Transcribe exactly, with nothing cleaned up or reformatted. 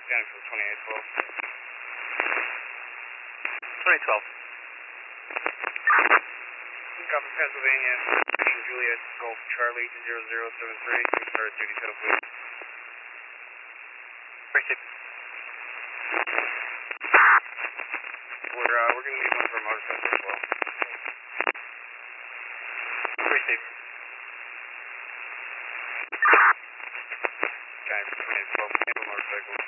Scanning for twenty-eight twelve. twenty twelve. Copy Pennsylvania, King Juliet, Golf Charlie, zero zero seven three, started duty set up please. Appreciate it. We're, uh, we're going to need one for a motorcycle as well. Appreciate it. Scanning for twenty-eight twelve, handle motorcycle.